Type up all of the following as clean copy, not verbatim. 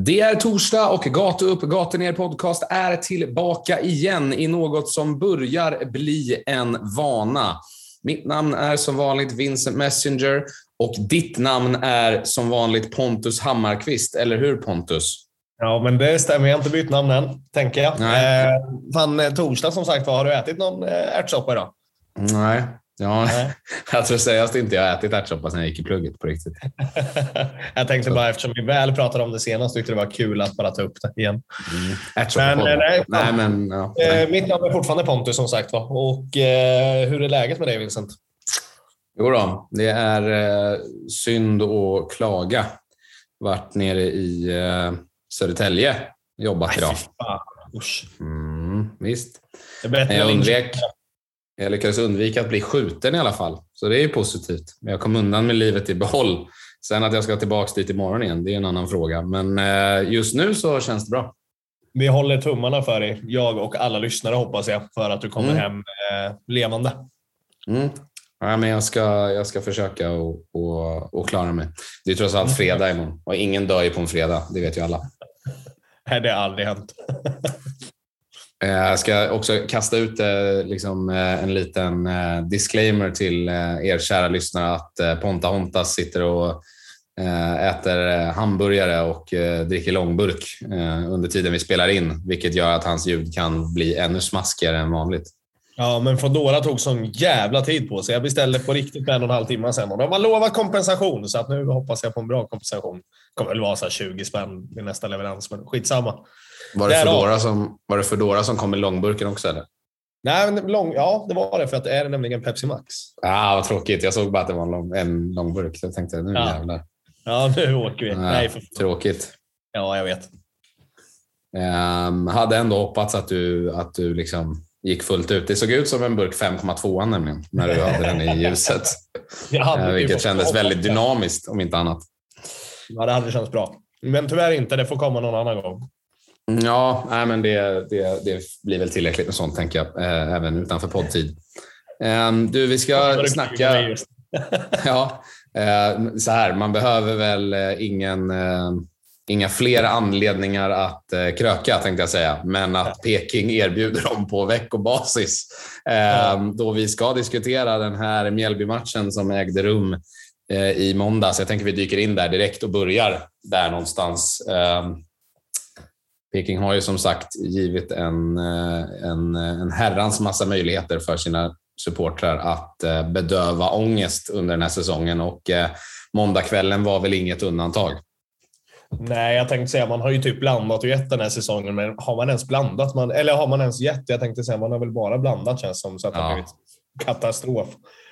Det är torsdag och Gatu upp, Gatu ner podcast är tillbaka igen i något som börjar bli en vana. Mitt namn är som vanligt Vincent Messenger och ditt namn är som vanligt Pontus Hammarkvist, eller hur Pontus? Ja, men det stämmer. Jag har inte bytt namn än, tänker jag. Torsdag som sagt, har du ätit någon ärtsoppa idag? Nej. Ja, jag tror sägast inte jag har ätit ärtsoppa sen jag gick i plugget på riktigt. Jag tänkte bara, eftersom vi väl pratade om det senast, tyckte det var kul att bara ta upp det igen. Mitt namn är fortfarande Pontus som sagt. Och hur är läget med dig, Vincent? Jo då, det är synd att klaga. Vart nere i Södertälje, jobbat idag. Visst. Jag lyckades undvika att bli skjuten i alla fall. Så det är ju positivt. Jag kom undan med livet i behåll. Sen att jag ska tillbaka dit imorgon igen, det är en annan fråga. Men just nu så känns det bra. Vi håller tummarna för dig. Jag och alla lyssnare hoppas jag. För att du kommer hem levande. Ja, men jag ska försöka och klara mig. Det är trots allt fredag imorgon. Och ingen dör ju på en fredag, det vet ju alla. Nej, det har aldrig hänt. Jag ska också kasta ut en liten disclaimer till er kära lyssnare att Ponta Hontas sitter och äter hamburgare och dricker långburk under tiden vi spelar in, vilket gör att hans ljud kan bli ännu smaskigare än vanligt. Ja, men Foodora tog sån jävla tid på sig. Jag beställde på riktigt med 1,5 timmar sedan och de har lovat kompensation, så att nu hoppas jag på en bra kompensation. Det kommer väl vara så 20 spänn i nästa leverans, men skitsamma. Var det Foodora som kom med långburken också, eller? Nej, men det var det, för att det är nämligen Pepsi Max. Vad tråkigt. Jag såg bara att det var en långburk. Jag tänkte, nu jävlar. Ja, nu åker vi. Nej, tråkigt. Ja, jag vet. Hade ändå hoppats att du liksom gick fullt ut. Det såg ut som en burk 5,2 nämligen, när du hade den i ljuset. Vilket kändes väldigt dynamiskt, om inte annat. Ja, det hade känts bra. Men tyvärr inte, det får komma någon annan gång. Ja, men det blir väl tillräckligt med sånt, tänker jag, även utanför poddtid. Vi ska snacka... Så här, man behöver väl inga fler anledningar att kröka, tänkte jag säga, men att Peking erbjuder dem på veckobasis. Då vi ska diskutera den här Mjällby-matchen som ägde rum i måndags. Jag tänker vi dyker in där direkt och börjar där någonstans. Peking har ju som sagt givit en herrans massa möjligheter för sina supportrar att bedöva ångest under den här säsongen, och måndagskvällen var väl inget undantag. Nej, jag tänkte säga, man har ju typ blandat och gett den här säsongen, men har man ens blandat? Eller har man ens gett? Jag tänkte säga, man har väl bara blandat, känns som, så att det har blivit katastrof.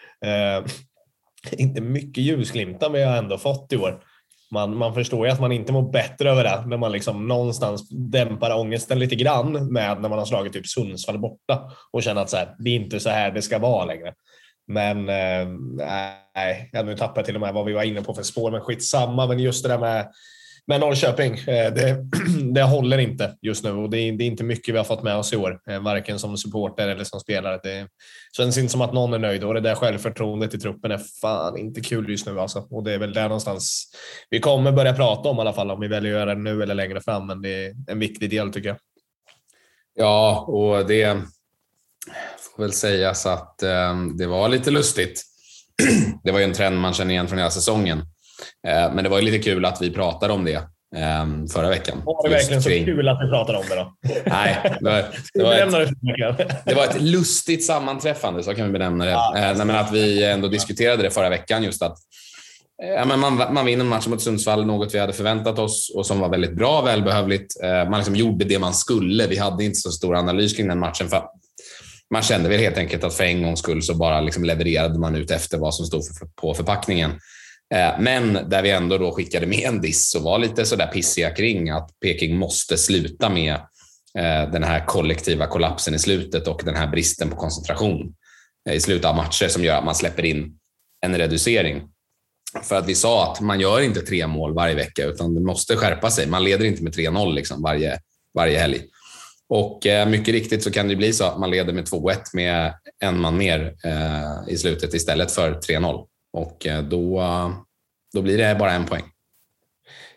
Inte mycket ljusglimtar, men jag har ändå fått i år. Man förstår ju att man inte mår bättre över det när man liksom någonstans dämpar ångesten lite grann med när man har slagit typ Sundsvall borta och känner att så här, det är inte så här det ska vara längre. Men nej, nu tappar jag till och med vad vi var inne på för spår, men skitsamma. Men just det där med Norrköping, det håller inte just nu, och det är inte mycket vi har fått med oss i år, varken som supporter eller som spelare. Det känns inte som att någon är nöjd, och det där självförtroendet i truppen är fan inte kul just nu alltså. Och det är väl där någonstans vi kommer börja prata om, i alla fall om vi väljer att göra det nu eller längre fram, men det är en viktig del, tycker jag. Ja, och det får väl sägas att det var lite lustigt. Det var ju en trend man känner igen från hela säsongen. Men det var ju lite kul att vi pratade om det förra veckan. Var det verkligen så kul att vi pratade om det då? Nej, det var ett lustigt sammanträffande, så kan vi benämna det. Men att vi ändå diskuterade det förra veckan, just att man vinner en match mot Sundsvall, något vi hade förväntat oss och som var väldigt bra, välbehövligt. Man liksom gjorde det man skulle. Vi hade inte så stor analys kring den matchen, för man kände väl helt enkelt att för en gångs skull så bara liksom levererade man ut efter vad som stod på förpackningen. Men där vi ändå då skickade med en diss och var lite så där pissiga kring att Peking måste sluta med den här kollektiva kollapsen i slutet och den här bristen på koncentration i slutet av matcher som gör att man släpper in en reducering. För att vi sa att man gör inte 3 mål varje vecka, utan det måste skärpa sig. Man leder inte med 3-0 liksom varje helg. Och mycket riktigt så kan det bli så att man leder med 2-1 med en man mer i slutet istället för 3-0. Och då blir det bara 1 poäng.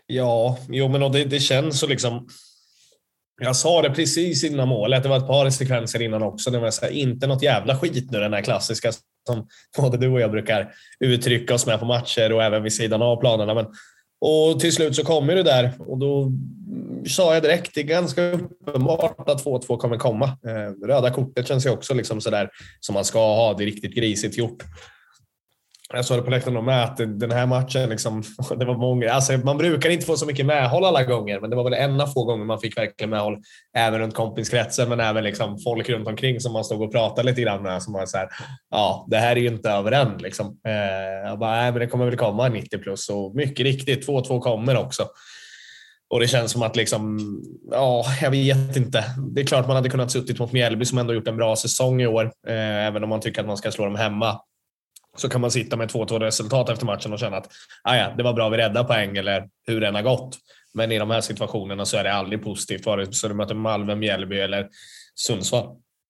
Ja, jo, men det känns så liksom. Jag sa det precis innan målet. Det var ett par sekvenser innan också. Det var så här, inte något jävla skit nu, den här klassiska som både du och jag brukar uttrycka oss med på matcher och även vid sidan av planerna. Och till slut så kommer det där och då sa jag direkt, det är ganska uppenbart att 2-2 kommer komma. Röda kortet känns ju också liksom sådär som man ska ha, det riktigt grisigt gjort. Jag sa det på läktaren med att den här matchen liksom, det var många, alltså man brukar inte få så mycket medhåll alla gånger, men det var väl en av få gånger man fick verkligen medhåll även runt kompiskretsen, men även liksom folk runt omkring som man stod och pratade lite grann med, som var så här, ja, det här är ju inte över än liksom. Jag bara, nej, men det kommer väl komma 90 plus, och mycket riktigt 2-2 kommer också. Och det känns som att liksom, ja, jag vet inte. Det är klart man hade kunnat suttit mot Mjällby som ändå gjort en bra säsong i år, även om man tycker att man ska slå dem hemma. Så kan man sitta med 2-2 resultat efter matchen och känna att ja, det var bra, vi räddade poäng, eller hur den har gått. Men i de här situationerna så är det aldrig positivt, vare sig du möter Malmö, Mjällby eller Sundsvall.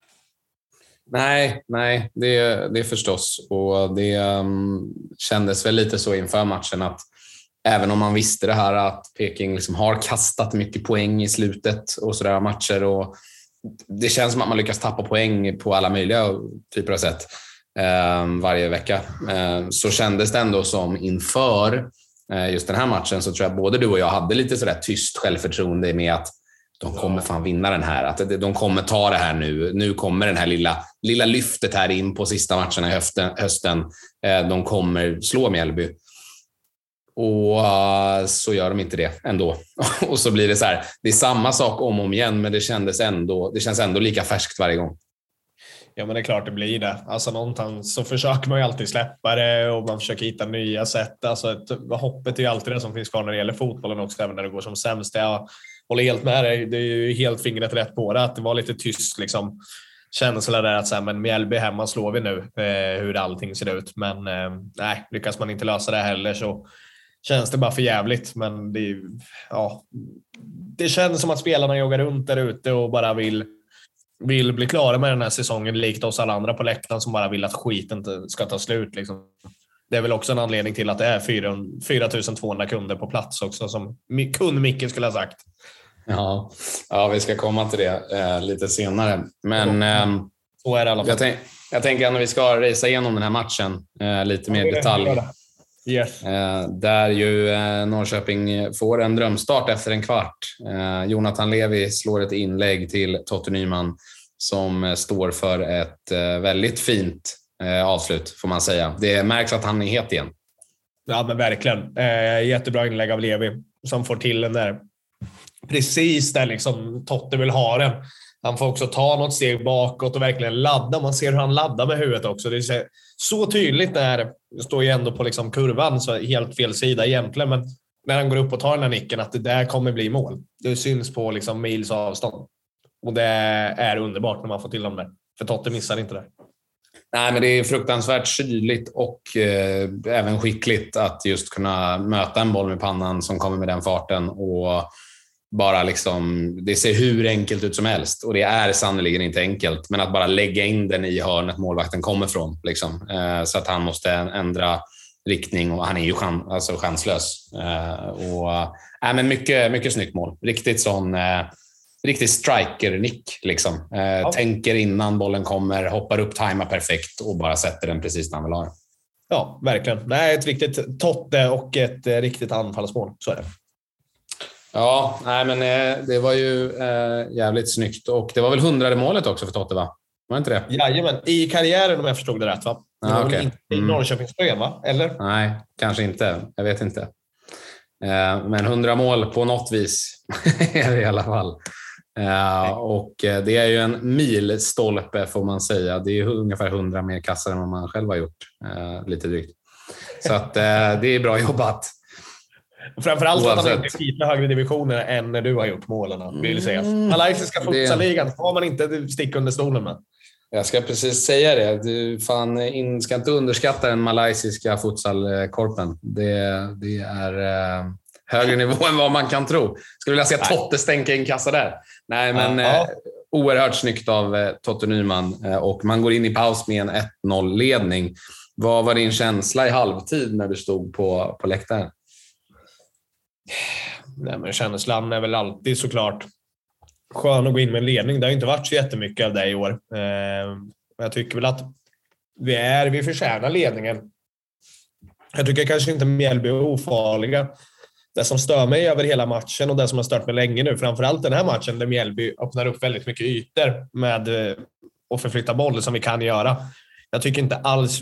Nej, det är förstås. Och det kändes väl lite så inför matchen att även om man visste det här att Peking liksom har kastat mycket poäng i slutet och sådär matcher, och det känns som att man lyckas tappa poäng på alla möjliga typer av sätt varje vecka, så kändes det ändå som inför just den här matchen, så tror jag både du och jag hade lite sådär tyst självförtroende med att de kommer fan vinna den här, att de kommer ta det här nu kommer den här lilla lyftet här in på sista matcherna i hösten, de kommer slå Mjällby. Och så gör de inte det ändå. Och så blir det så här, det är samma sak om och om igen, men det känns ändå lika färskt varje gång. Ja, men det är klart det blir det. Alltså någonstans så försöker man ju alltid släppa det och man försöker hitta nya sätt. Alltså hoppet är ju alltid det som finns kvar när det gäller fotbollen också, även när det går som sämst. Jag håller helt med dig. Det är ju helt fingret rätt på det, att det var lite tyst liksom. Känsla där att säga, men Mjällby hemma slår vi nu, hur allting ser ut. Men nej, lyckas man inte lösa det heller så känns det bara för jävligt. Men det är ju, ja, det känns som att spelarna joggar runt där ute och bara vill bli klara med den här säsongen, likt oss alla andra på läktaren som bara vill att skiten inte ska ta slut liksom. Det är väl också en anledning till att det är 4200 kunder på plats också, som kund Micke skulle ha sagt. Ja, vi ska komma till det lite senare. Men så är det i alla fall. Jag tänker att när vi ska resa igenom den här matchen lite mer detalj. Yes. Där ju Norrköping får en drömstart efter en kvart. Jonathan Levi slår ett inlägg till Totte Nyman som står för ett väldigt fint avslut, får man säga. Det märks att han är het igen. Ja, men verkligen. Jättebra inlägg av Levi som får till den där. Precis där liksom Totte vill ha den. Han får också ta något steg bakåt och verkligen ladda. Man ser hur han laddar med huvudet också. Det är så tydligt när det står ju ändå på liksom kurvan, så helt fel sida egentligen. Men när han går upp och tar den här nicken, att det där kommer bli mål. Det syns på liksom mils avstånd. Och det är underbart när man får till dem där. För Totte missar inte det. Nej, men det är fruktansvärt kyligt och även skickligt att just kunna möta en boll med pannan som kommer med den farten och bara liksom, det ser hur enkelt ut som helst, och det är sannoliken inte enkelt, men att bara lägga in den i hörnet målvakten kommer från liksom, så att han måste ändra riktning, och han är ju chanslös. Men mycket snyggt mål, riktigt sån riktigt striker-nick liksom. Tänker innan bollen kommer, hoppar upp, tajmar perfekt och bara sätter den precis där han vill ha. Ja, verkligen. Nej, ett riktigt Totte och ett riktigt anfallsmål, så är det. Ja, nej, men det var ju jävligt snyggt, och det var väl 100:e målet också för Totte, va? Var inte det? Jajamän, i karriären om jag förstod det rätt, va? Det var väl inte i Norrköpingsspel, va? Eller? Nej, kanske inte. Jag vet inte. Men 100 mål på något vis är det i alla fall. Och det är ju en milstolpe, får man säga. Det är ungefär 100 mer kassar än vad man själv har gjort. Lite drygt. Så att det är bra jobbat. Framförallt att han inte är lite högre divisioner än när du har gjort målen, vill säga. Malaysiska futsaligan har man inte stick under stolen med. Jag ska precis säga det. Du ska inte underskatta den malaysiska futsalkorpen. Det är högre nivå än vad man kan tro. Skulle vilja se Totte stänka in kassa där. Nej, men oerhört snyggt av Totte Nyman. Och man går in i paus med en 1-0-ledning. Vad var din känsla i halvtid när du stod på läktaren? Nej, men känslan är väl alltid såklart skön att gå in med en ledning. Det har inte varit så jättemycket av det i år. Jag tycker väl att vi förtjänar ledningen. Jag tycker kanske inte Mjällby är ofarliga. Det som stör mig över hela matchen och det som har stört mig länge nu, framförallt den här matchen där Mjällby öppnar upp väldigt mycket ytor med att förflytta boll som vi kan göra. Jag tycker inte alls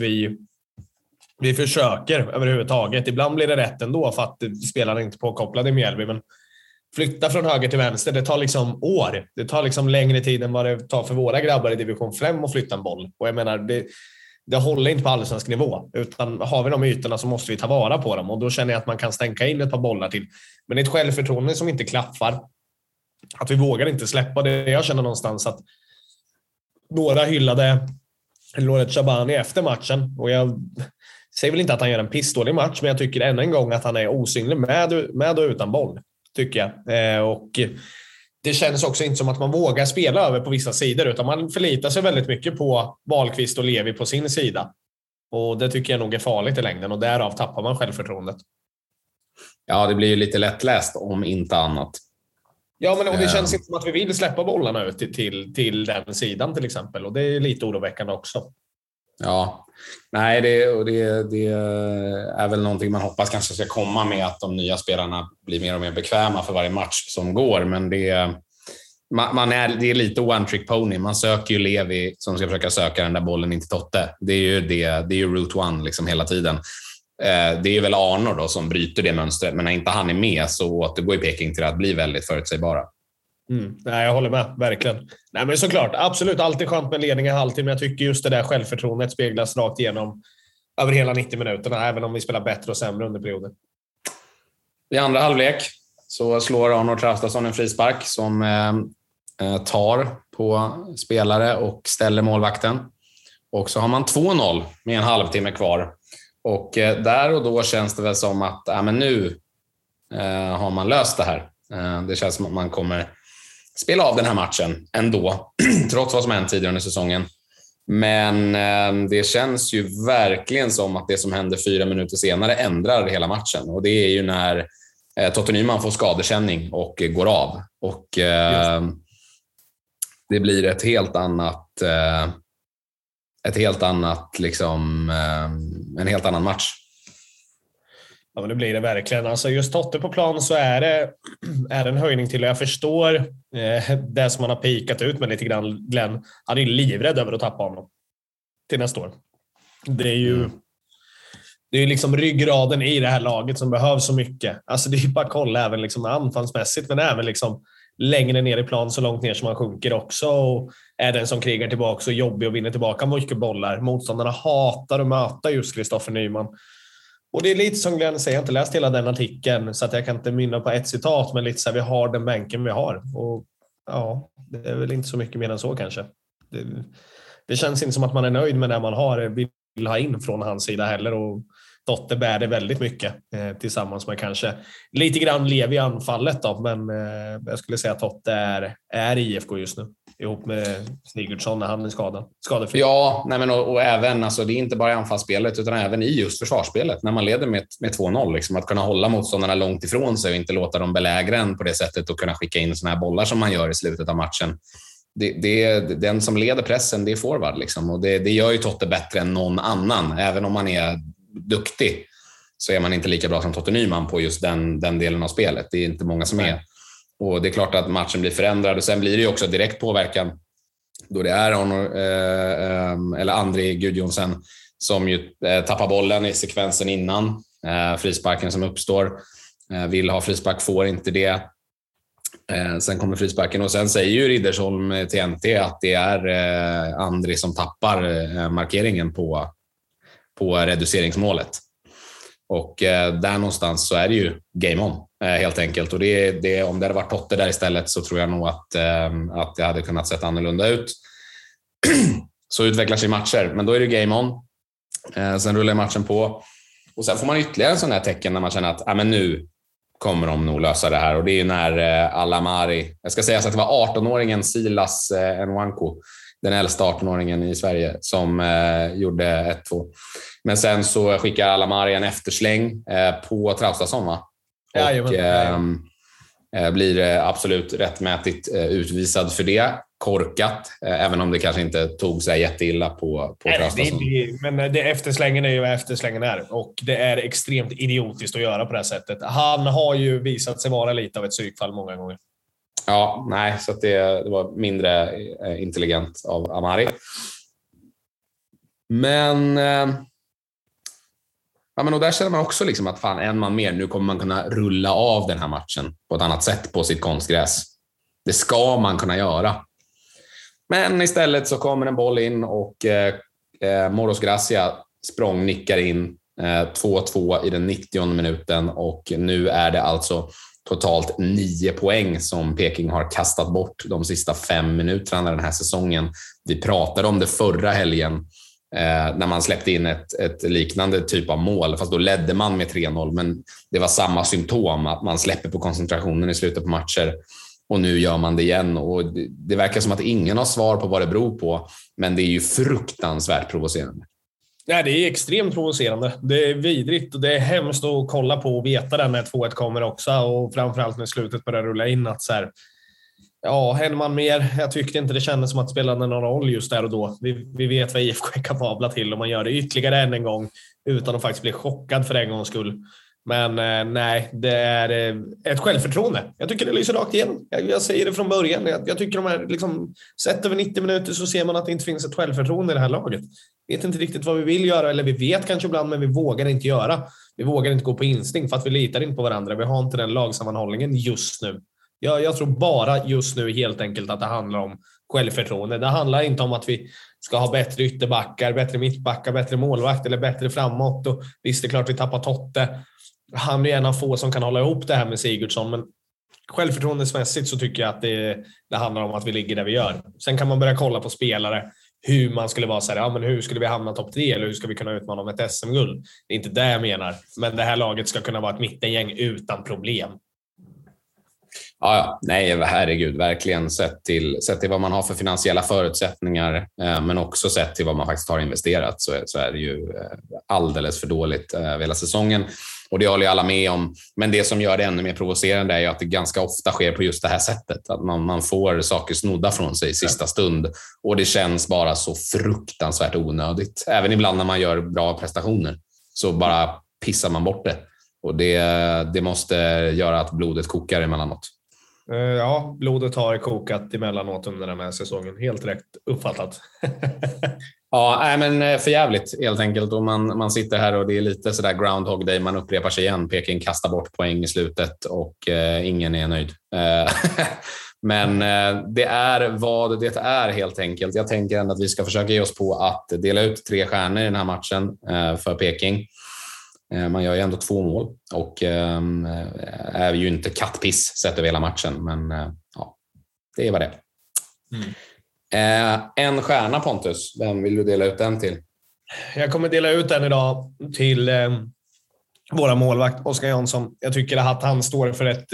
vi försöker överhuvudtaget. Ibland blir det rätt ändå för att spelarna inte påkopplade i Mjällby, men flytta från höger till vänster, det tar liksom år. Det tar liksom längre tid än vad det tar för våra grabbar i division 5 att flytta en boll. Och jag menar, det håller inte på allsvensk nivå, utan har vi de ytorna så måste vi ta vara på dem, och då känner jag att man kan stänka in ett par bollar till. Men det är ett självförtroende som inte klaffar. Att vi vågar inte släppa det. Jag känner någonstans att några hyllade Loret Shabani efter matchen, och jag säger väl inte att han gör en pissdålig match, men jag tycker än en gång att han är osynlig med och utan boll, tycker jag. Och det känns också inte som att man vågar spela över på vissa sidor, utan man förlitar sig väldigt mycket på Wahlqvist och Levi på sin sida. Och det tycker jag nog är farligt i längden, och därav tappar man självförtroendet. Ja, det blir ju lite lättläst om inte annat. Ja, men och det känns inte som att vi vill släppa bollarna ut till den sidan till exempel, och det är lite oroväckande också. Ja, nej, det är väl någonting man hoppas kanske ska komma med, att de nya spelarna blir mer och mer bekväma för varje match som går, men det är lite one trick pony. Man söker ju Levi som ska försöka söka den där bollen in till Totte. Det är ju route one liksom hela tiden. Det är väl Arnor då som bryter det mönstret, men när inte han är med så återgår Peking till att bli väldigt förutsägbara. Nej, jag håller med, verkligen. Nej, men såklart, absolut, alltid skönt med ledning i halvtid, men jag tycker just det där självförtroendet speglas rakt igenom över hela 90 minuterna, även om vi spelar bättre och sämre under perioden. I andra halvlek så slår Arnor Traustason en frispark som tar på spelare och ställer målvakten. Och så har man 2-0 med en halvtimme kvar. Och där och då känns det väl som att men nu har man löst det här. Det känns som att man kommer spela av den här matchen ändå, trots vad som hänt tidigare under säsongen. Men det känns ju verkligen som att det som händer 4 minuter senare ändrar hela matchen. Och det är ju när Totte Nyman får skadekänning och går av. Och det blir en helt annan match. Ja, men det blir det verkligen. Alltså just Totte på plan så är det en höjning till. Jag förstår det som man har pikat ut med lite grann. Glenn, han är ju livrädd över att tappa honom till nästa år. Det är ju liksom ryggraden i det här laget som behövs så mycket. Alltså det är ju bara att kolla även liksom anfallsmässigt, men även liksom längre ner i plan, så långt ner som man sjunker också, och är den som krigar tillbaka och jobbig och vinner tillbaka mycket bollar. Motståndarna hatar att möta just Kristoffer Nyman. Och det är lite som Glenn säger, jag har inte läst hela den artikeln så att jag kan inte minna på ett citat, men lite så här, vi har den bänken vi har. Och ja, det är väl inte så mycket mer än så kanske. Det känns inte som att man är nöjd med det man har, vill ha in från hans sida heller, och Totte bär det väldigt mycket tillsammans med kanske lite grann Levi i anfallet då, men jag skulle säga att Totte är IFK just nu ihop med Sigurdsson när han är skadefri. Ja, nej men och även alltså, det är inte bara i anfallsspelet utan även i just försvarsspelet när man leder med 2-0 liksom, att kunna hålla motståndarna långt ifrån sig och inte låta dem belägra en på det sättet och kunna skicka in såna här bollar som man gör i slutet av matchen. Den som leder pressen, det är forward liksom, och det gör ju Totte bättre än någon annan. Även om man är duktig så är man inte lika bra som Totte Nyman på just den delen av spelet. Det är inte många som är. Och det är klart att matchen blir förändrad, och sen blir det ju också direkt påverkan då det är eller André Gudjonsen som ju tappar bollen i sekvensen innan frisparken som uppstår. Vill ha frispark, får inte det. Sen kommer frisparken och sen säger ju Riddersholm till NT att det är André som tappar markeringen på reduceringsmålet. Och där någonstans så är det ju game on helt enkelt. Och det, om det hade varit Totte där istället så tror jag nog att det hade kunnat sett annorlunda ut. Så utvecklar sig matcher, men då är det game on. Sen rullar matchen på. Och sen får man ytterligare en sån här tecken när man känner att men nu kommer de nog lösa det här. Och det är ju när Alamari, jag ska säga så att det var 18-åringen Silas Nwanko, den äldsta 18-åringen i Sverige, som gjorde 1-2. Men sen så skickar Alamari en eftersläng på Traustason, va? Blir absolut rättmätigt utvisad för det. Korkat, även om det kanske inte tog sig jätteilla på Traustason. Men det efterslängen är ju vad efterslängen är. Och det är extremt idiotiskt att göra på det här sättet. Han har ju visat sig vara lite av ett psykfall många gånger. Ja, nej, så att det var mindre intelligent av Amari. Men... Ja, men och där känner man också liksom att fan, en man mer, nu kommer man kunna rulla av den här matchen på ett annat sätt på sitt konstgräs. Det ska man kunna göra. Men istället så kommer en boll in och Moros Gracia nickar in 2-2 i den 90:e minuten och nu är det alltså totalt 9 poäng som Peking har kastat bort de sista 5 minuterna den här säsongen. Vi pratade om det förra helgen när man släppte in ett liknande typ av mål, fast då ledde man med 3-0, men det var samma symptom, att man släpper på koncentrationen i slutet på matcher och nu gör man det igen och det verkar som att ingen har svar på vad det beror på, men det är ju fruktansvärt provocerande. Ja, det är extremt provocerande. Det är vidrigt och det är hemskt att kolla på och veta den när 2-1 kommer också och framförallt när slutet börjar rulla in att så här, ja, händer man mer. Jag tyckte inte det kändes som att det spelade någon roll just där och då. Vi vet vad IFK är kapabla till om man gör det ytterligare en gång utan att faktiskt bli chockad för en gångs skull. Men nej, det är ett självförtroende. Jag tycker det lyser rakt igenom. Jag säger det från början. Jag tycker de här, liksom, sett över 90 minuter så ser man att det inte finns ett självförtroende i det här laget. Vi vet inte riktigt vad vi vill göra, eller vi vet kanske ibland, men vi vågar inte göra. Vi vågar inte gå på instinkt för att vi litar inte på varandra. Vi har inte den lagsammanhållningen just nu. Jag tror bara just nu helt enkelt att det handlar om självförtroende. Det handlar inte om att vi ska ha bättre ytterbackar, bättre mittbackar, bättre målvakt eller bättre framåt. Och visst, det är klart vi tappar Totte. Han är en av få som kan hålla ihop det här med Sigurdsson, men självförtroendesmässigt så tycker jag att det handlar om att vi ligger där vi gör. Sen kan man börja kolla på spelare, hur man skulle vara så här, ja men hur skulle vi hamna topp 3 eller hur ska vi kunna utmana om ett SM-guld? Det är inte det jag menar, men det här laget ska kunna vara ett mittengäng utan problem. Ja, nej, herregud, verkligen sett till vad man har för finansiella förutsättningar, men också sett till vad man faktiskt har investerat, så är det ju alldeles för dåligt hela säsongen. Och det håller ju alla med om. Men det som gör det ännu mer provocerande är ju att det ganska ofta sker på just det här sättet. Att man får saker snodda från sig i sista stund. Och det känns bara så fruktansvärt onödigt. Även ibland när man gör bra prestationer så bara pissar man bort det. Och det måste göra att blodet kokar emellanåt. Ja, blodet har kokat emellanåt under den här säsongen. Helt rätt uppfattat. Ja, men för jävligt helt enkelt. Och man sitter här och det är lite sådär Groundhog Day. Man upprepar sig igen. Peking kastar bort poäng i slutet och ingen är nöjd. Men det är vad det är helt enkelt. Jag tänker ändå att vi ska försöka ge oss på att dela ut 3 stjärnor i den här matchen för Peking. Man gör ju ändå 2 mål och är ju inte kattpiss sett över hela matchen, men ja, det är vad det är. En stjärna, Pontus. Vem vill du dela ut den till? Jag kommer dela ut den idag till våra målvakt Oskar Jansson. Jag tycker att han står för ett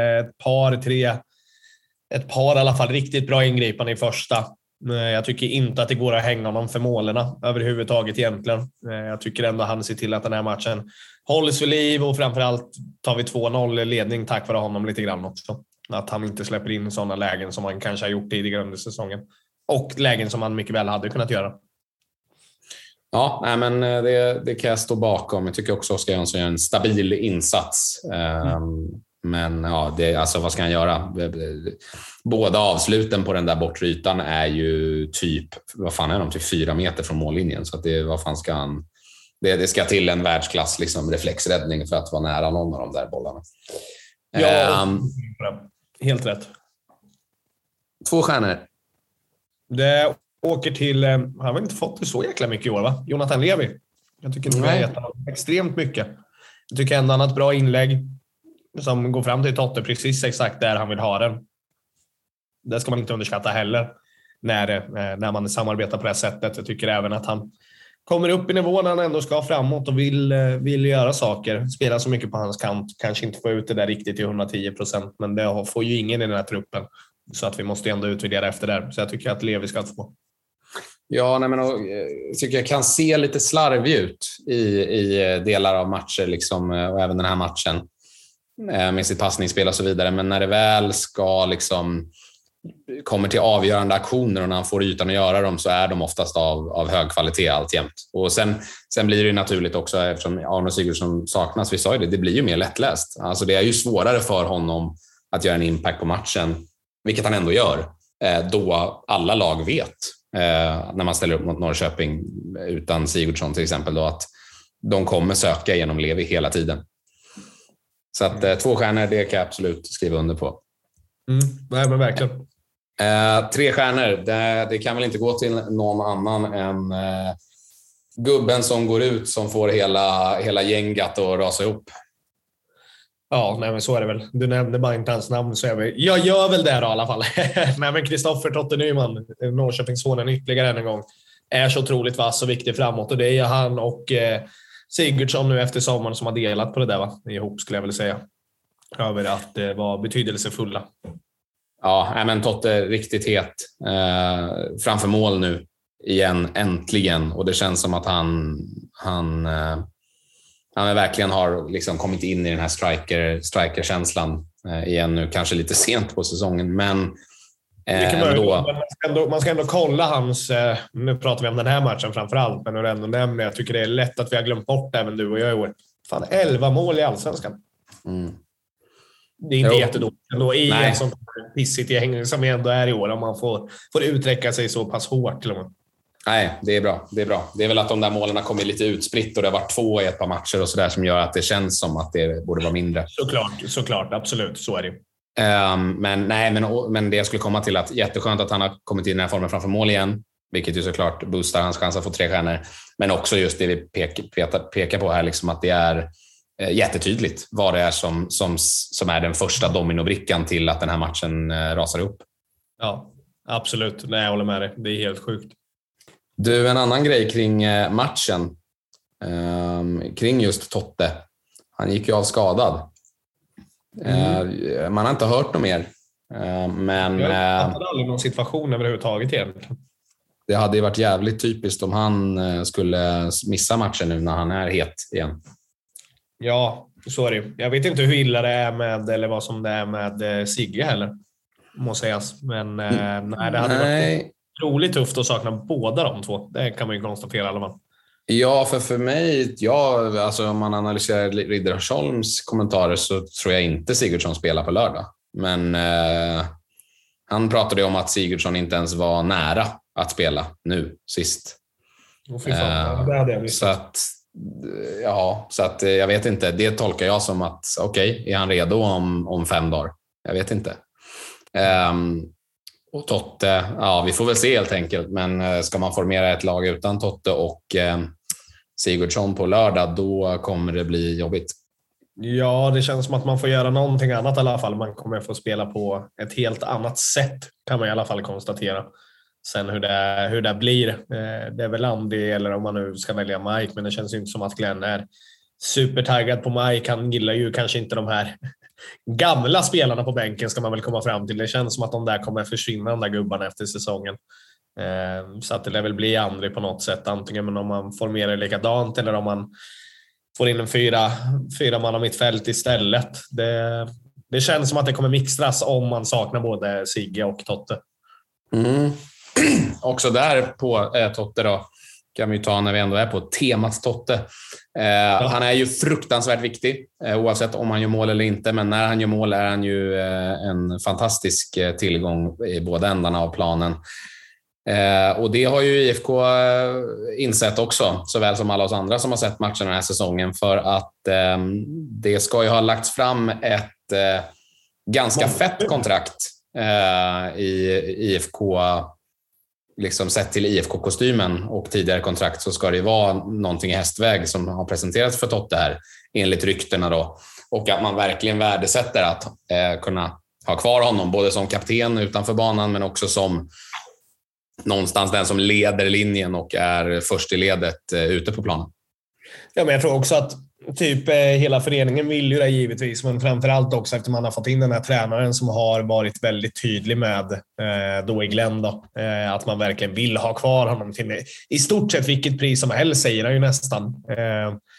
par i alla fall riktigt bra ingripande i första. Jag tycker inte att det går att hänga honom för målerna överhuvudtaget egentligen. Jag tycker ändå att han ser till att den här matchen hålls vid liv och framförallt tar vi 2-0 ledning tack vare honom lite grann också. Att han inte släpper in sådana lägen som han kanske har gjort tidigare under säsongen. Och lägen som han mycket väl hade kunnat göra. Ja, nej, men det kan jag stå bakom. Jag tycker också att Oskar Jansson gör en stabil insats. Men ja, alltså, vad ska han göra? Båda avsluten på den där bortrytan är ju typ, vad fan är de? Typ 4 meter från mållinjen. Så att vad fan ska han... Det ska till en världsklass liksom, reflexräddning för att vara nära någon av de där bollarna. Ja, helt rätt. 2 stjärnor. Det åker till... Han har inte fått det så jäkla mycket i år, va? Jonathan Levi. Jag tycker inte vi har gett honom extremt mycket. Jag tycker ändå han har ett bra inlägg som går fram till Totte precis exakt där han vill ha den. Det ska man inte underskatta heller när man samarbetar på det här sättet. Jag tycker även att han kommer upp i nivån när han ändå ska framåt och vill göra saker. Spela så mycket på hans kant. Kanske inte få ut det där riktigt till 110%, men det får ju ingen i den här truppen. Så att vi måste ändå utvärdera efter där. Så jag tycker att Levi ska få. Ja, nej, men jag tycker jag kan se lite slarvig ut i delar av matcher liksom, och även den här matchen. med sitt passningsspel och så vidare. Men när det väl ska liksom kommer till avgörande aktioner och när han får ytan att göra dem, så är de oftast av hög kvalitet alltjämt. Och sen blir det ju naturligt också, eftersom Arne Sigurdsson saknas, vi sa ju det blir ju mer lättläst. Alltså det är ju svårare för honom att göra en impact på matchen, vilket han ändå gör, då alla lag vet, när man ställer upp mot Norrköping utan Sigurdsson till exempel, då att de kommer söka genom Levi hela tiden. Så att 2 stjärnor, det kan jag absolut skriva under på. Nej, men verkligen. 3 stjärnor, det kan väl inte gå till någon annan än gubben som går ut, som får hela gänget att rasa ihop. Ja, nej, men så är det väl. Du nämnde bara inte hans namn, så jag gör väl det då, i alla fall. Nej, men Kristoffer Totte Nyman, Norrköpingssonen, ytterligare en gång, är så otroligt vass och viktig framåt. Och det är han och Sigurdsson nu efter sommaren som har delat på det där, ihop, skulle jag väl säga. Över att det var betydelsefulla. Ja, men Totte riktigt het framför mål nu igen, äntligen. Och det känns som att han verkligen har liksom kommit in i den här striker-känslan igen nu, kanske lite sent på säsongen, men man ska ändå kolla hans, nu pratar vi om den här matchen framförallt, men ändå nämner, jag tycker det är lätt att vi har glömt bort det, även du och jag i år. Fan, 11 mål i Allsvenskan. Det är inte jättedåligt ändå i ett sånt pissigt gäng som ändå är i år, om man får uträcka sig så pass hårt till och med. Nej, det är bra. Det är väl att de där målen har kommit lite utspritt och det har varit 2 i ett par matcher och sådär, som gör att det känns som att det borde vara mindre. Såklart, absolut, så är det. Men det jag skulle komma till, att jätteskönt att han har kommit in i den här formen framför mål igen, vilket ju såklart boostar hans chans att få 3 stjärnor. Men också just det vi pekar på här, liksom att det är jättetydligt vad det är som är den första dominobrickan till att den här matchen rasar upp. Ja, absolut. Nej, jag håller med dig. Det är helt sjukt. Du, en annan grej kring matchen, kring just Totte. Han gick ju av skadad. Man har inte hört något mer. Men jag hade aldrig någon situation överhuvudtaget egentligen. Det hade ju varit jävligt typiskt om han skulle missa matchen nu när han är het igen. Ja, så är det. Jag vet inte hur illa det är med, eller vad som det är med Sigge heller, måste sägas. Men nej, det hade varit otroligt tufft att sakna båda de två. Det kan man ju konstatera i alla fall. Ja, för mig, alltså om man analyserar Ridderholms kommentarer, så tror jag inte Sigurdsson spelar på lördag. Men han pratade om att Sigurdsson inte ens var nära att spela nu sist. Så att jag vet inte. Det tolkar jag som att är han redo om 5 dagar? Jag vet inte. Och Totte, vi får väl se helt enkelt. Men ska man formera ett lag utan Totte och Sigurdsson på lördag, då kommer det bli jobbigt. Ja, det känns som att man får göra någonting annat i alla fall. Man kommer få spela på ett helt annat sätt, kan man i alla fall konstatera. Sen hur det blir, det är väl Andy, eller om man nu ska välja Mike, men det känns inte som att Glenn är supertaggad på Mike. Han gillar ju kanske inte de här gamla spelarna på bänken, ska man väl komma fram till. Det känns som att de där kommer försvinna, de där gubbarna, efter säsongen. Så att det lär väl bli Andy på något sätt, antingen om man formerar likadant eller om man får in en fyra man av mittfält istället. Det känns som att det kommer mixtras om man saknar både Sigge och Totte. Också där på Totte då, kan vi ju ta när vi ändå är på temat Totte. Han är ju fruktansvärt viktig, oavsett om han gör mål eller inte, men när han gör mål är han ju en fantastisk tillgång i båda ändarna av planen. Och det har ju IFK insett också, såväl som alla oss andra som har sett matchen den här säsongen, för att det ska ju ha lagts fram ett ganska fett kontrakt i IFK, liksom sett till IFK-kostymen och tidigare kontrakt, så ska det vara någonting i hästväg som har presenterats för Totte här, enligt ryktena då. Och att man verkligen värdesätter att kunna ha kvar honom, både som kapten utanför banan, men också som någonstans den som leder linjen och är först i ledet ute på planen. Ja, men jag tror också att hela föreningen vill ju det givetvis, men framförallt också efter man har fått in den här tränaren som har varit väldigt tydlig med då i Glenn då, att man verkligen vill ha kvar honom till i stort sett vilket pris som helst, säger han ju nästan.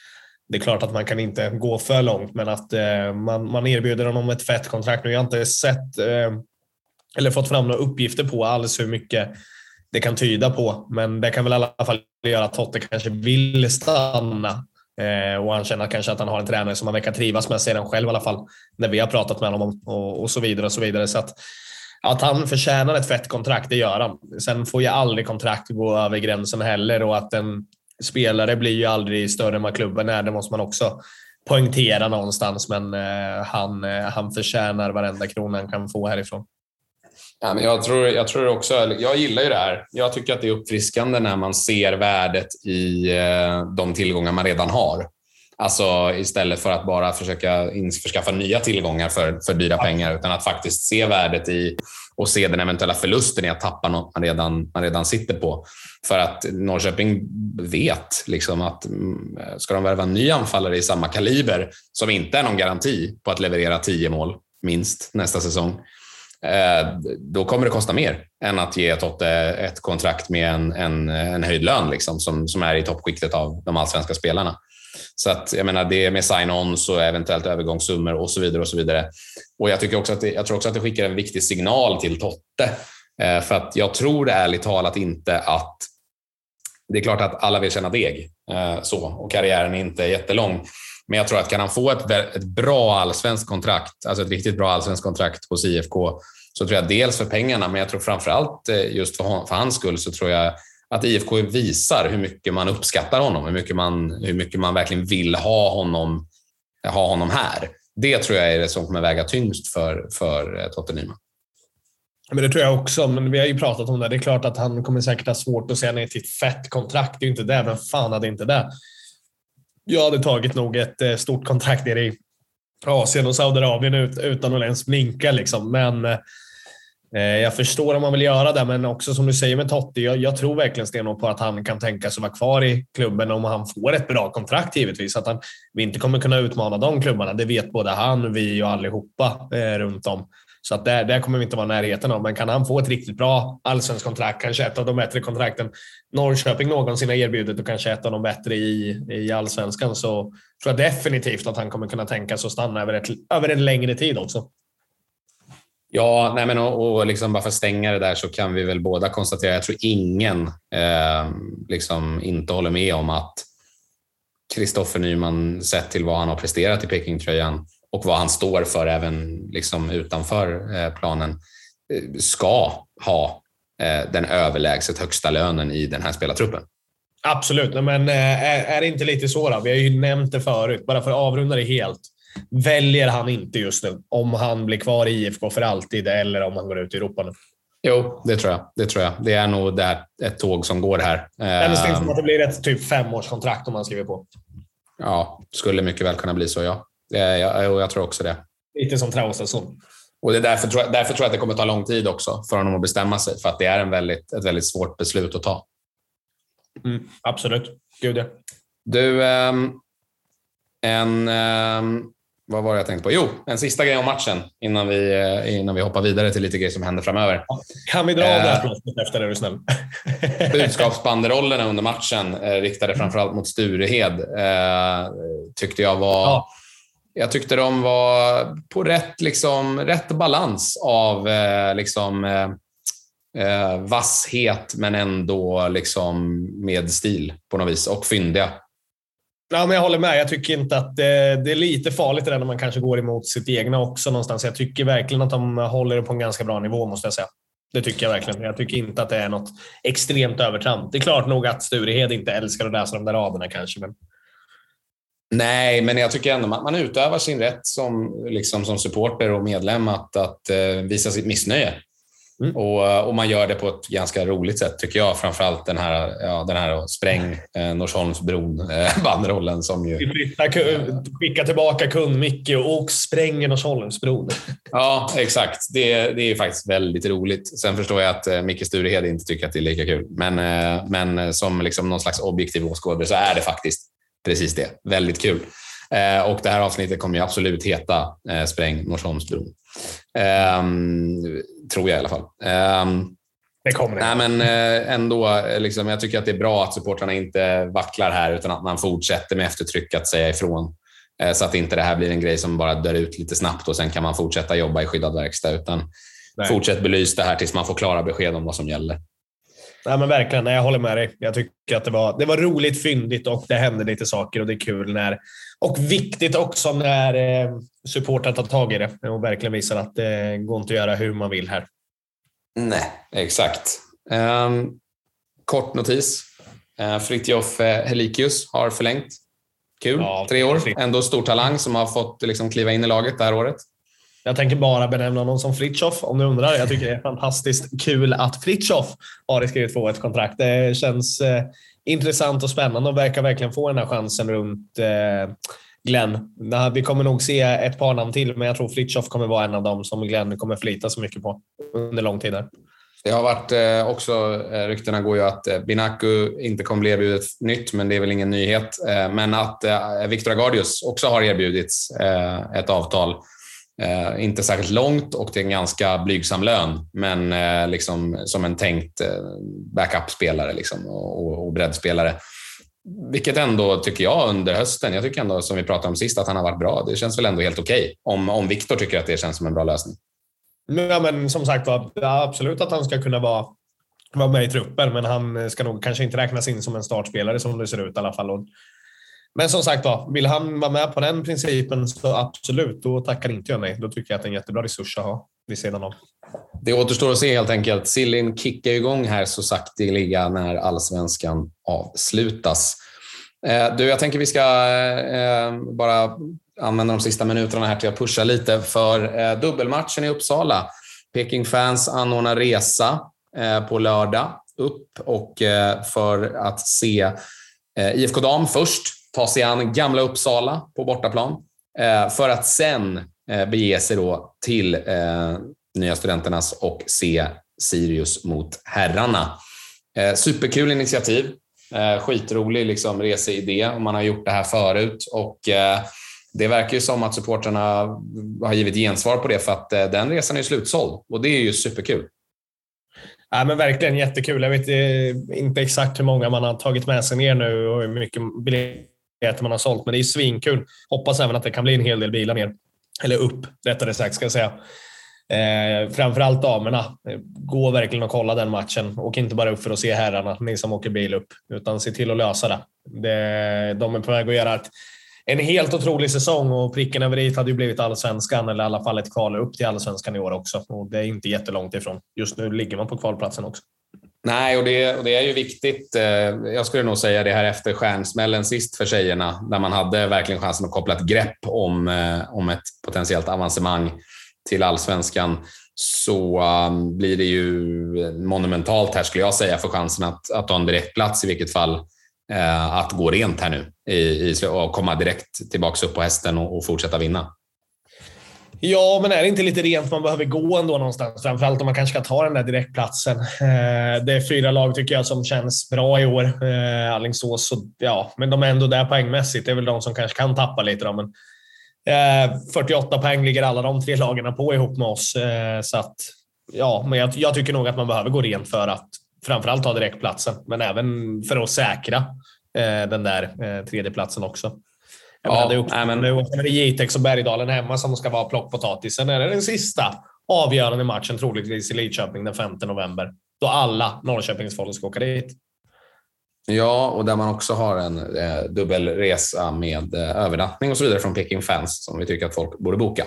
det är klart att man kan inte gå för långt, men att man erbjuder honom ett fett kontrakt. Nu har jag inte sett eller fått fram några uppgifter på alls hur mycket det kan tyda på, men det kan väl i alla fall göra att Totte kanske vill stanna. Och han känner kanske att han har en tränare som han verkar trivas med, ser han själv i alla fall när vi har pratat med honom och så vidare och så vidare. Så att han förtjänar ett fett kontrakt, det gör han. Sen får ju aldrig kontrakt gå över gränsen heller, och att en spelare blir ju aldrig större än vad klubben är, det måste man också poängtera någonstans, men han förtjänar varenda krona han kan få härifrån. Ja, men jag tror också, jag gillar ju det här. Jag tycker att det är uppfriskande när man ser värdet i de tillgångar man redan har. Alltså istället för att bara försöka införskaffa nya tillgångar för dyra pengar, utan att faktiskt se värdet i och se den eventuella förlusten i att tappa något man redan sitter på. För att Norrköping vet liksom att ska de värva en ny anfallare i samma kaliber, som inte är någon garanti på att leverera 10 mål minst nästa säsong, då kommer det kosta mer än att ge Totte ett kontrakt med en höjd lön liksom, som är i toppskiktet av de allsvenska spelarna. Så att jag menar, det med sign-ons och eventuellt övergångssummor och så vidare och så vidare. Och jag tror också att det skickar en viktig signal till Totte, för att jag tror ärligt talat inte att det är klart att alla vill tjäna deg så, och karriären är inte jättelång. Men jag tror att kan han få ett bra allsvenskt kontrakt, alltså ett riktigt bra allsvenskt kontrakt hos IFK, så tror jag dels för pengarna, men jag tror framförallt just för hans skull, så tror jag att IFK visar hur mycket man uppskattar honom, hur mycket man verkligen vill ha honom här. Det tror jag är det som kommer väga tyngst för Totte Nyman. Men det tror jag också, men vi har ju pratat om det. Det är klart att han kommer säkert ha svårt att säga nej till ett fett kontrakt. Det är ju inte det, men fan hade inte det. Jag hade tagit nog ett stort kontrakt nere i Asien och Saudiarabien utan att ens blinka liksom. Men jag förstår om man vill göra det, men också som du säger med Totte, jag tror verkligen stenhårt på att han kan tänka sig vara kvar i klubben om han får ett bra kontrakt, givetvis. Att vi inte kommer kunna utmana de klubbarna, det vet både han, vi och allihopa runt om. Så att där kommer vi inte vara närheten av. Men kan han få ett riktigt bra allsvensk kontrakt, kanske ett av de bättre kontrakten Norrköping någonsin har erbjudit och kanske ett av de bättre i allsvenskan, så tror jag definitivt att han kommer kunna tänka sig att stanna över en längre tid också. Ja, nej men och liksom bara för att stänga det där, så kan vi väl båda konstatera, jag tror ingen liksom inte håller med om att Kristoffer Nyman, sett till vad han har presterat i Pekingtröjan och vad han står för även liksom utanför planen, ska ha den överlägset högsta lönen i den här spelartruppen. Absolut, men är det inte lite så då? Vi har ju nämnt det förut, bara för att avrunda det helt. Väljer han inte just nu om han blir kvar i IFK för alltid, eller om han går ut i Europa nu? Jo, det tror jag. Det är nog ett tåg som går här. Det stängs som att det blir ett typ 5-årskontrakt om man skriver på. Ja, skulle mycket väl kunna bli så, ja. Jag tror också det. Lite som Traustason. Och det är därför tror jag att det kommer ta lång tid också för honom att bestämma sig, för att det är ett väldigt svårt beslut att ta. Absolut. Gud ja. Du, vad var det jag tänkte på? Jo, en sista grej om matchen innan vi hoppar vidare till lite grejer som händer framöver. Kan vi dra av det här efter, är du snäll? Budskapsbanderollerna under matchen riktade framförallt mot Sturehed tyckte jag var... Ja. Jag tyckte de var på rätt balans av vasshet, men ändå liksom med stil på något vis, och fyndiga. Ja, men jag håller med. Jag tycker inte att det är lite farligt det där när man kanske går emot sitt egna också någonstans. Jag tycker verkligen att de håller det på en ganska bra nivå, måste jag säga. Det tycker jag verkligen. Jag tycker inte att det är något extremt övertramp. Det är klart nog att Sturehed inte älskar att läsa de där raderna kanske, men... Nej, men jag tycker ändå att man utövar sin rätt som supporter och medlem att visa sitt missnöje. Och man gör det på ett ganska roligt sätt, tycker jag. Framförallt den här spräng Norsholmsbron bandrollen som ju... Skicka tillbaka kund Micke och spränger Norsholmsbron. Ja, exakt. Det är ju faktiskt väldigt roligt. Sen förstår jag att Micke Sturehed inte tycker att det är lika kul. Men som liksom någon slags objektiv åskådare så är det faktiskt precis det. Väldigt kul. Och det här avsnittet kommer ju absolut heta Spräng Norsholmsbron. Tror jag i alla fall. Det kommer det. Nej, men ändå, liksom, jag tycker att det är bra att supportrarna inte vacklar här utan att man fortsätter med eftertryck att säga ifrån. Så att inte det här blir en grej som bara dör ut lite snabbt och sen kan man fortsätta jobba i skyddad verkstad, utan fortsätt belys det här tills man får klara besked om vad som gäller. Nej, men verkligen, jag håller med dig. Jag tycker att det var roligt, fyndigt och det hände lite saker och det är kul och viktigt också när supportrar tar tag i det och verkligen visar att det går inte att göra hur man vill här. Nej, exakt. Kort notis. Fritiof Helikius har förlängt. Kul, 3 år. Ändå stor talang som har fått liksom kliva in i laget det här året. Jag tänker bara benämna någon som Fritiof om du undrar. Jag tycker det är fantastiskt kul att Fritiof har skrivit på ett kontrakt. Det känns intressant och spännande och verkar verkligen få den här chansen runt Glenn. Vi kommer nog se ett par namn till, men jag tror Fritiof kommer vara en av dem som Glenn kommer förlita så mycket på under lång tid. Det har varit också, ryktena går ju att Binaku inte kommer bli erbjudet nytt, men det är väl ingen nyhet. Men att Victor Agardius också har erbjudits ett avtal. Inte särskilt långt och det är en ganska blygsam lön, men liksom som en tänkt backup-spelare liksom, och breddspelare. Vilket ändå tycker jag under hösten, jag tycker ändå som vi pratade om sist att han har varit bra. Det känns väl ändå helt okej om Victor tycker att det känns som en bra lösning. Ja, men som sagt absolut att han ska kunna vara med i truppen, men han ska nog kanske inte räknas in som en startspelare som det ser ut i alla fall. Men som sagt vill han vara med på den principen så absolut, då tackar inte jag nej. Då tycker jag att det är en jättebra resurs att ha vid sidan av. Det återstår att se helt enkelt. Sillin kickar igång här så sakteliga när allsvenskan avslutas. Jag tänker vi ska bara använda de sista minuterna här till att pusha lite för dubbelmatchen i Uppsala. Peking-fans anordnar resa på lördag upp och för att se IFK Dam först ta sig an Gamla Uppsala på bortaplan för att sen bege sig då till Nya Studenternas och se Sirius mot herrarna. Superkul initiativ. Skitrolig liksom reseidé om man har gjort det här förut och det verkar ju som att supportrarna har givit gensvar på det för att den resan är slutsåld och det är ju superkul. Ja, men verkligen jättekul. Jag vet inte exakt hur många man har tagit med sig ner nu och hur mycket biljetter man har sålt, men det är svinkul. Hoppas även att det kan bli en hel del bilar ner. Eller upp, rättare sagt ska jag säga. Framförallt damerna. Gå verkligen och kolla den matchen. Och inte bara upp för att se herrarna, ni som åker bil upp. Utan se till att lösa det. De är på väg att göra en helt otrolig säsong och pricken över dit hade ju blivit allsvenskan eller i alla fall ett kval upp till allsvenskan i år också. Och det är inte jättelångt ifrån. Just nu ligger man på kvalplatsen också. Nej, och det är ju viktigt. Jag skulle nog säga det här efter stjärnsmällen sist för tjejerna där man hade verkligen chansen att koppla ett grepp om ett potentiellt avancemang till allsvenskan så blir det ju monumentalt här skulle jag säga för chansen att ta en direktplats i vilket fall att gå rent här nu och komma direkt tillbaka upp på hästen och fortsätta vinna. Ja, men är det inte lite rent man behöver gå ändå någonstans? Framförallt om man kanske ska ta den där direktplatsen. Det är 4 lag tycker jag som känns bra i år. Alingsås, ja, men de är ändå där poängmässigt. Det är väl de som kanske kan tappa lite då, men 48 poäng ligger alla de 3 lagarna på ihop med oss. Så att, ja, men jag tycker nog att man behöver gå rent för att framförallt ta direktplatsen, men även för att säkra den där 3:e platsen också. Det är Jitex och Bergdalen hemma som ska vara plockpotatisen. Är det den sista avgörande matchen troligtvis i Lidköping den 5 november då alla Norrköpingsfolk ska åka dit. Ja, och där man också har en dubbelresa med övernattning och så vidare från Peking fans som vi tycker att folk borde boka.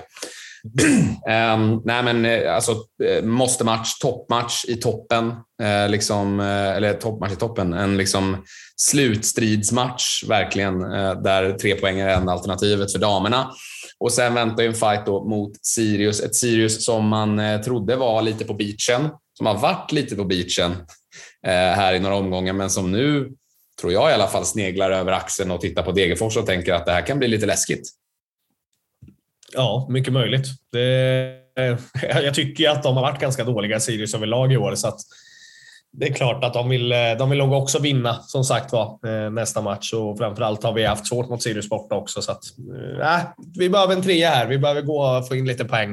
Nej men alltså måste-match, toppmatch i toppen eller toppmatch i toppen, en liksom slutstridsmatch verkligen där 3 poäng är enda alternativet för damerna. Och sen väntar ju en fight då mot Sirius, ett Sirius som man trodde var lite på beachen, som har varit lite på beachen här i några omgångar, men som nu tror jag i alla fall sneglar över axeln och tittar på Degerfors och tänker att det här kan bli lite läskigt. Ja, mycket möjligt. Jag tycker att de har varit ganska dåliga Sirius överlag i år, så att det är klart att de vill nog också vinna som sagt var nästa match, och framförallt har vi haft svårt mot Sirius borta också, så att vi behöver en 3 här. Vi behöver gå och få in lite poäng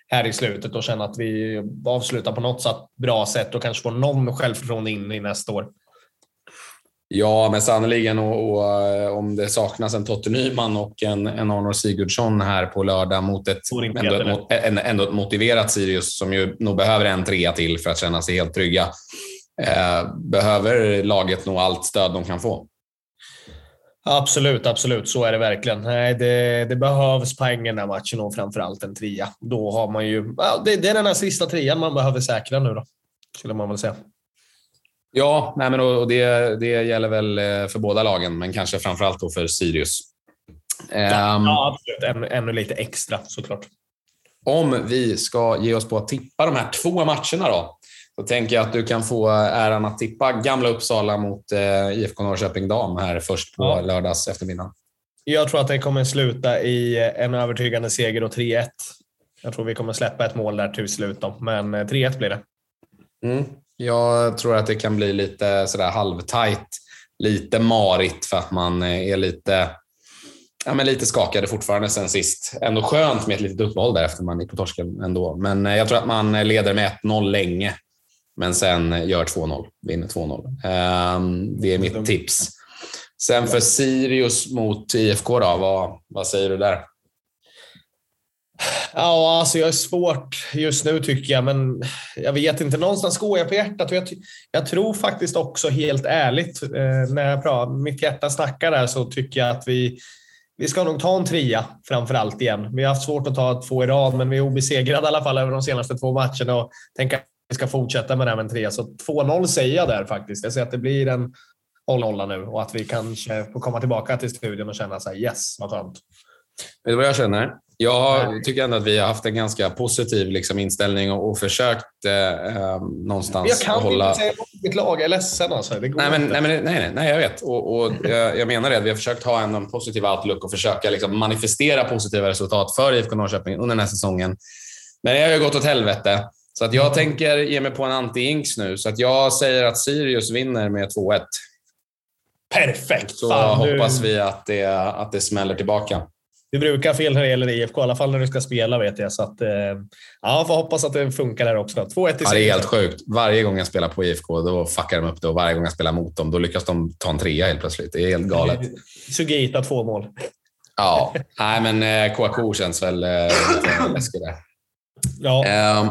här i slutet och känna att vi avslutar på något sätt bra sätt och kanske får någon självförtroende in i nästa år. Ja, men sannoliken och om det saknas en Totte Nyman och en Arnor Sigurdsson här på lördag mot ändå ett motiverat Sirius som ju nog behöver en 3 till för att känna sig helt trygga. Behöver laget nog allt stöd de kan få? Absolut. Så är det verkligen. Nej, det behövs poäng i den här matchen och framförallt en 3. Då har man ju... det är den här sista 3 man behöver säkra nu då, skulle man väl säga. Ja, nej men och det gäller väl för båda lagen, men kanske framförallt då för Sirius. Ja, absolut. Ännu lite extra, såklart. Om vi ska ge oss på att tippa de här 2 matcherna då, så tänker jag att du kan få äran att tippa Gamla Uppsala mot IFK Norrköping Dam här först på lördags eftermiddag. Jag tror att det kommer sluta i en övertygande seger och 3-1. Jag tror vi kommer släppa ett mål där till slut då, men 3-1 blir det. Jag tror att det kan bli lite sådär halvtajt, lite marigt för att man är lite skakade fortfarande sen sist. Ändå skönt med ett litet uppehåll där efter man gick på torsken ändå. Men jag tror att man leder med 1-0 länge, men sen gör 2-0, vinner 2-0. Det är mitt tips. Sen för Sirius mot IFK då, vad säger du där? Ja, alltså jag är svårt just nu tycker jag, men jag vet inte, någonstans går jag på hjärtat och jag tror faktiskt också helt ärligt när mitt hjärta snackar där, så tycker jag att vi ska nog ta en 3 framförallt igen. Vi har haft svårt att ta 2 i rad, men vi är obesegrade i alla fall över de senaste 2 matcherna och tänker att vi ska fortsätta med det här med en 3. Så 2-0 säger jag där faktiskt. Jag säger att det blir en 0-0 nu och att vi kanske får komma tillbaka till studion och känna så här, yes, vad skönt. Vet du vad jag känner? Jag tycker ändå att vi har haft en ganska positiv inställning och försökt någonstans jag kan hålla... inte säga att mitt lag är ledsen. Alltså. Det går nej, jag vet. Och jag menar det, att vi har försökt ha en positiv outlook och försöka manifestera positiva resultat för IFK Norrköping under den här säsongen. Men det har ju gått åt helvete. Så att jag tänker ge mig på en anti-inks nu. Så att jag säger att Sirius vinner med 2-1. Perfekt! Så hoppas vi att det smäller tillbaka. Du brukar fel när det gäller IFK, i alla fall när du ska spela vet jag. Så att, får hoppas att det funkar där också. 2-1 i Sirius. Ja, det är helt sjukt. Varje gång jag spelar på IFK, då fuckar de upp det. Och varje gång jag spelar mot dem, då lyckas de ta en 3 helt plötsligt. Det är helt galet. Sugita 2 mål. Ja, nej men KK känns väl lite läskigt där. Ja.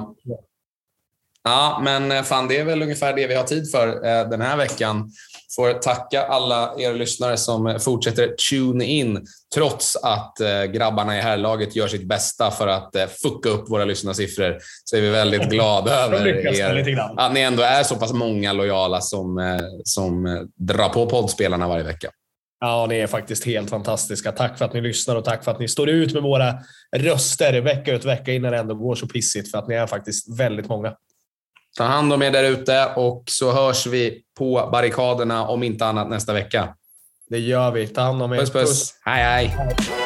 Ja, men fan, det är väl ungefär det vi har tid för den här veckan. Får tacka alla er lyssnare som fortsätter tune in trots att grabbarna i herrlaget gör sitt bästa för att fucka upp våra lyssnarsiffror. Så är vi väldigt glada över att ni ändå är så pass många lojala som drar på poddspelarna varje vecka. Ja, ni är faktiskt helt fantastiska. Tack för att ni lyssnar och tack för att ni står ut med våra röster vecka ut vecka innan det ändå går så pissigt, för att ni är faktiskt väldigt många. Ta hand om er där ute och så hörs vi på barrikaderna om inte annat nästa vecka. Det gör vi. Ta hand om er. Puss. Hej.